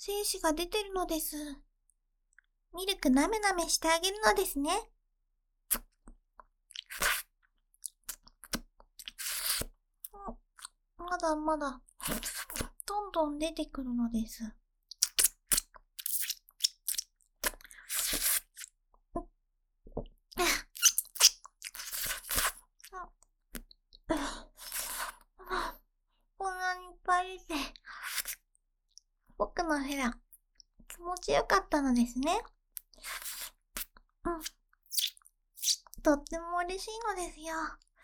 精子が出てるのです。ミルクなめなめしてあげるのですね。まだまだ、どんどん出てくるのです。こんなにいっぱい出て、僕のヘラ、気持ちよかったのですね。とっても嬉しいのですよ。